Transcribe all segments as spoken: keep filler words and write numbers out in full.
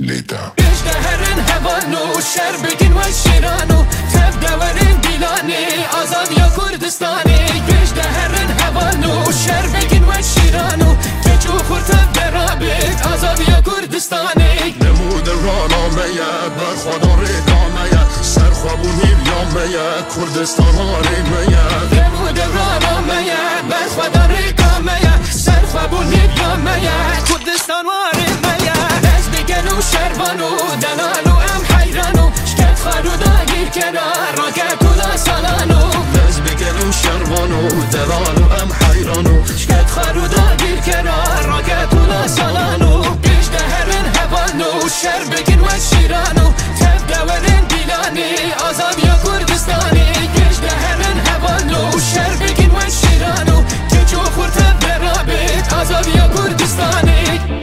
ليتا بجدهرن هوانو شربكن والشيرانو تبدا ورن ديلاني آزاد يا كردستاني بجدهرن هوانو شربكن والشيرانو تجو خورتب درابك آزاد يا كردستاني نمود رانا ميا برخوادان ریدا ميا سرخوابونی بیا ميا کردستان آری ميا نمود رانا ميا برخوادان ریدا ميا سرخوابونی بیا ميا کردستان آری ميا و شربانو دلالو ام حیرانو شکت خارو داگیر کنار راکت و لاسالانو لز بگلو شربانو دلالو ام حیرانو شکت خارو داگیر کنار راکت و لاسالانو بجدهرن هوانو شربکن و شیرانو تبدا ورن دیلانی آزاد یا کردستانی بجدهرن هوانو شربکن و شیرانو کچو خورتب برابط آزاد یا کردستانی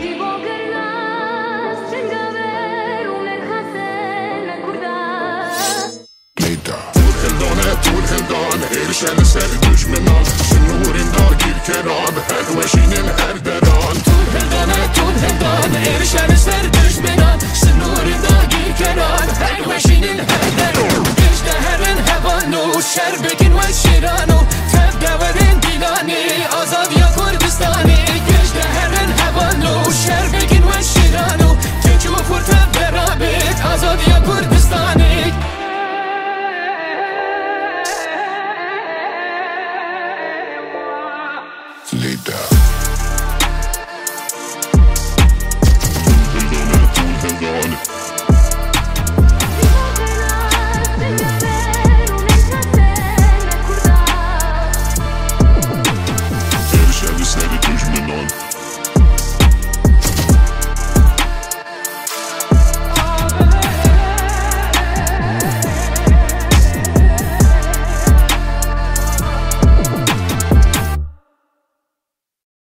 طول هندان ارشان سر دشمنان سنورین داگیر کران هر وشینین هر دران طول هندان طول هندان ارشان سر دشمنان سنورین داگیر کران هر وشینین هر دران بجدهرن هوانو شربکن و شیرانو تبدا ورن دیلانی آزاد یا کردستانی بجدهرن هوانو شربکن و شیرانو تجو خورتب برابط آزاد یا کردستانی ليتا